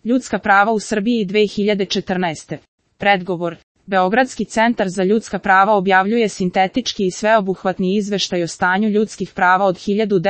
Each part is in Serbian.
Ljudska prava u Srbiji 2014. Predgovor. Beogradski centar za ljudska prava objavljuje sintetički i sveobuhvatni izveštaj o stanju ljudskih prava od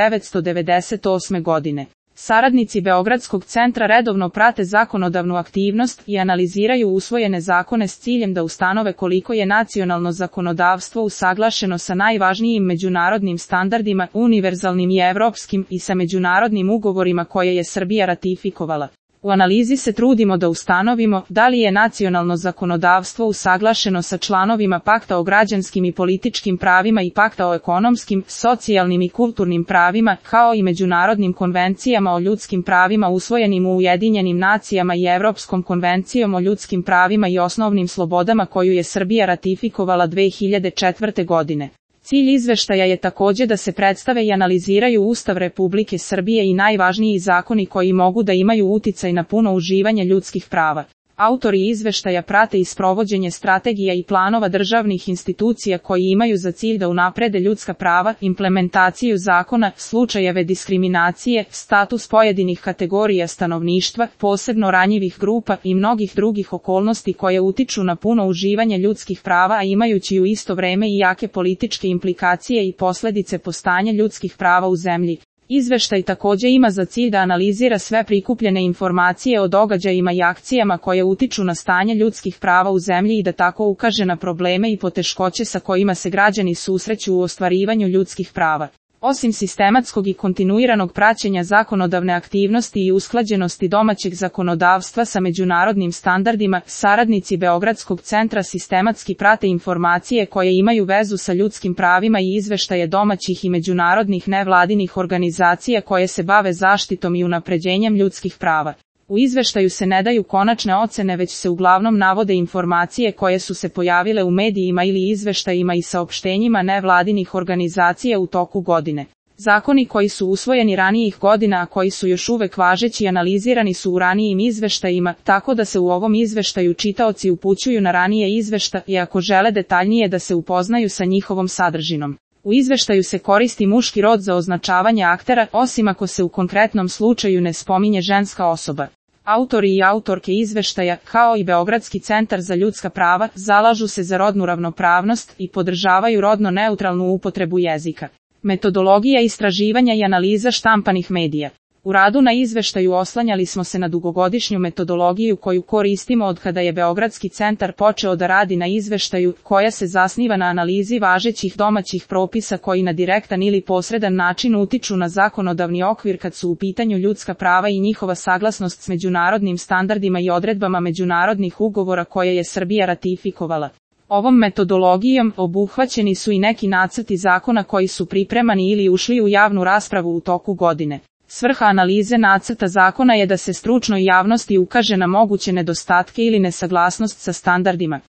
1998. godine. Saradnici Beogradskog centra redovno prate zakonodavnu aktivnost i analiziraju usvojene zakone s ciljem da ustanove koliko je nacionalno zakonodavstvo usaglašeno sa najvažnijim međunarodnim standardima, univerzalnim i evropskim, i sa međunarodnim ugovorima koje je Srbija ratifikovala. U analizi se trudimo da ustanovimo da li je nacionalno zakonodavstvo usaglašeno sa članovima Pakta o građanskim i političkim pravima i Pakta o ekonomskim, socijalnim i kulturnim pravima, kao i međunarodnim konvencijama o ljudskim pravima usvojenim u Ujedinjenim nacijama i Evropskom konvencijom o ljudskim pravima i osnovnim slobodama koju je Srbija ratifikovala 2004. godine. Cilj izveštaja je takođe da se predstave i analiziraju Ustav Republike Srbije i najvažniji zakoni koji mogu da imaju uticaj na puno uživanje ljudskih prava. Autori izveštaja prate i sprovođenje strategija i planova državnih institucija koji imaju za cilj da unaprede ljudska prava, implementaciju zakona, slučajeve diskriminacije, status pojedinih kategorija stanovništva, posebno ranjivih grupa i mnogih drugih okolnosti koje utiču na puno uživanje ljudskih prava, a imajući u isto vreme i jake političke implikacije i posledice po stanje ljudskih prava u zemlji. Izveštaj takođe ima za cilj da analizira sve prikupljene informacije o događajima i akcijama koje utiču na stanje ljudskih prava u zemlji i da tako ukaže na probleme i poteškoće sa kojima se građani susreću u ostvarivanju ljudskih prava. Osim sistematskog i kontinuiranog praćenja zakonodavne aktivnosti i usklađenosti domaćeg zakonodavstva sa međunarodnim standardima, saradnici Beogradskog centra sistematski prate informacije koje imaju vezu sa ljudskim pravima i izveštaje domaćih i međunarodnih nevladinih organizacija koje se bave zaštitom i unapređenjem ljudskih prava. U izveštaju se ne daju konačne ocene, već se uglavnom navode informacije koje su se pojavile u medijima ili izveštajima i saopštenjima nevladinih organizacija u toku godine. Zakoni koji su usvojeni ranijih godina, a koji su još uvek važeći, analizirani su u ranijim izveštajima, tako da se u ovom izveštaju čitaoci upućuju na ranije izveštaje ako žele detaljnije da se upoznaju sa njihovom sadržinom. U izveštaju se koristi muški rod za označavanje aktera, osim ako se u konkretnom slučaju ne spominje ženska osoba. Autori i autorke izveštaja, kao i Beogradski centar za ljudska prava, zalažu se za rodnu ravnopravnost i podržavaju rodno neutralnu upotrebu jezika. Metodologija istraživanja i analiza štampanih medija. U radu na izveštaju oslanjali smo se na dugogodišnju metodologiju koju koristimo od kada je Beogradski centar počeo da radi na izveštaju, koja se zasniva na analizi važećih domaćih propisa koji na direktan ili posredan način utiču na zakonodavni okvir kad su u pitanju ljudska prava i njihova saglasnost s međunarodnim standardima i odredbama međunarodnih ugovora koje je Srbija ratifikovala. Ovom metodologijom obuhvaćeni su i neki nacrti zakona koji su pripremani ili ušli u javnu raspravu u toku godine. Svrha analize nacrta zakona je da se stručnoj javnosti ukaže na moguće nedostatke ili nesaglasnost sa standardima.